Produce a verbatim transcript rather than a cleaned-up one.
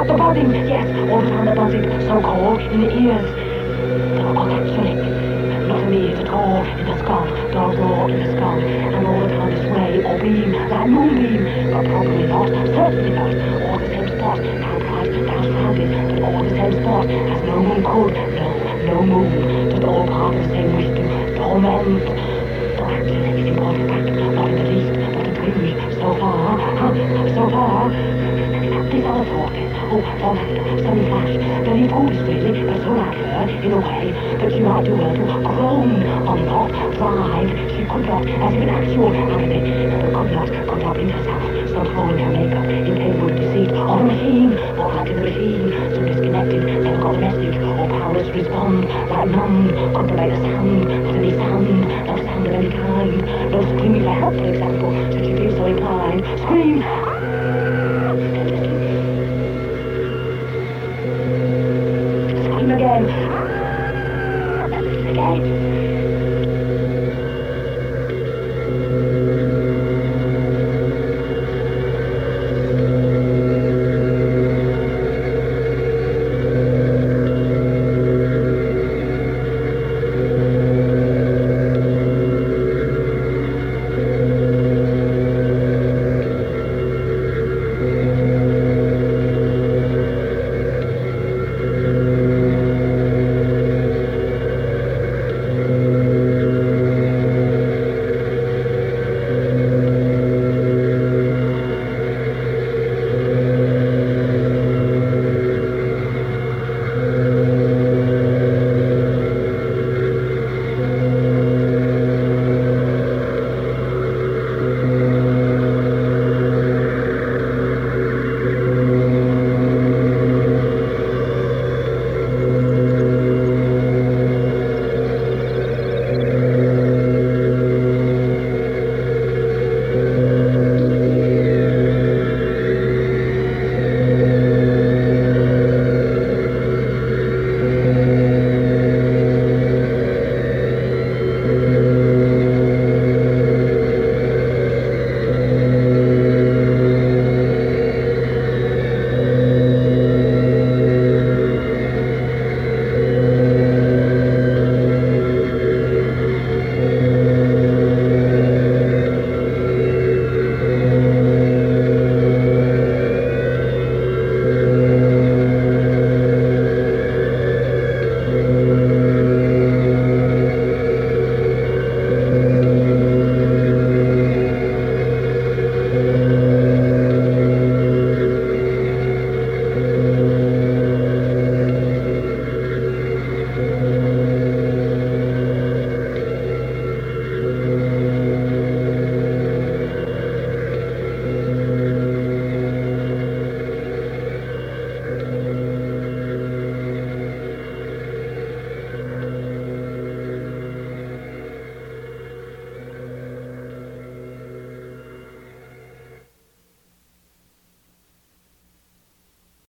The buzzing, yes, all the time the buzzing, so-called, in the ears. They were actually not in the ears at all, in the skull, dull raw in the skull, and all the time this ray or beam, like moonbeam, but probably not, certainly not, all the same spot, now bright, now shrouded, but all the same spot, as no moon could, no, no moon, just all part of the same wish to torment. Though actually, if you point it back, not in the least, not a twinge, so far, huh, so far. This other thought then, oh, for that, sudden flash, very foolish really, but so like her, in a way, that she might do well to groan on not, thrive, she could not, as if in actual agony, but could not, could not bring herself, so throwing her makeup, incapable of deceit, of a machine, or like in the machine, so disconnected, never got a message, or powerless to respond, like numbed, couldn't make a sound, not any sound, no sound of any kind, no screaming for help, for example, should she feel so inclined, scream! Again. Again.